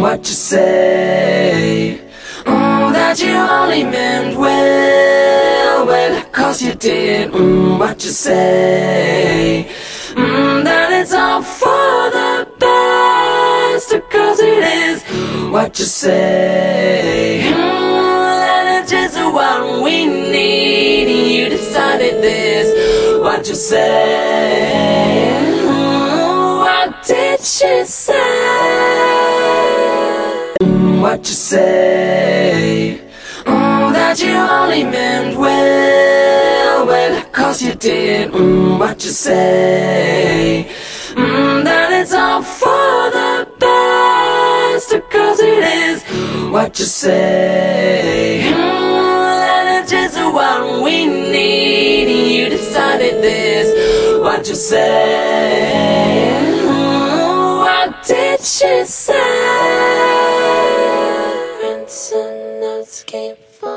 what you say. That you only meant well, 'cause you did, what you say. That it's all for the best, 'cause it is, what you say. That it's just what we need, you decided this, what you say. What did she say? What you say. That you only meant well, 'cause you did, what you say. That it's all for the best, 'cause it is, what you say. That it's just what we need, you decided this, what you say. What did she say? Prince and notes came for